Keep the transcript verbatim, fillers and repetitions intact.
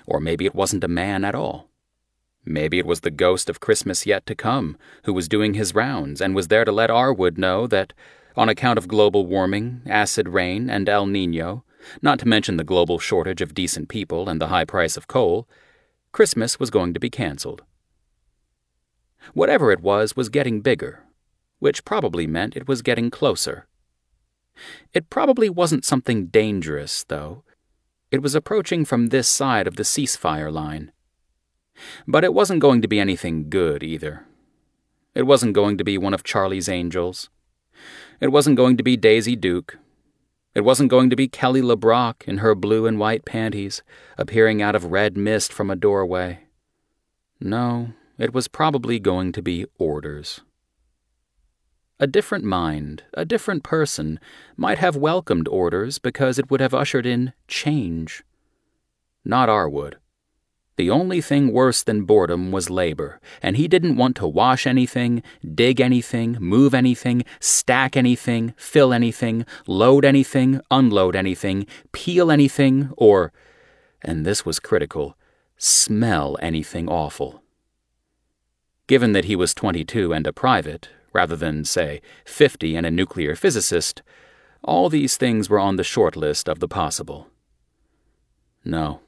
Or maybe it wasn't a man at all. Maybe it was the ghost of Christmas yet to come, who was doing his rounds and was there to let Arwood know that, on account of global warming, acid rain, and El Nino, not to mention the global shortage of decent people and the high price of coal, Christmas was going to be canceled. Whatever it was was getting bigger, which probably meant it was getting closer. It probably wasn't something dangerous, though. It was approaching from this side of the ceasefire line. But it wasn't going to be anything good, either. It wasn't going to be one of Charlie's Angels. It wasn't going to be Daisy Duke. It wasn't going to be Kelly LeBrock in her blue and white panties, appearing out of red mist from a doorway. No, it was probably going to be orders. A different mind, a different person, might have welcomed orders because it would have ushered in change. Not Arwood. The only thing worse than boredom was labor, and he didn't want to wash anything, dig anything, move anything, stack anything, fill anything, load anything, unload anything, peel anything, or, and this was critical, smell anything awful. Given that he was twenty-two and a private, rather than, say, fifty and a nuclear physicist, all these things were on the short list of the possible. No.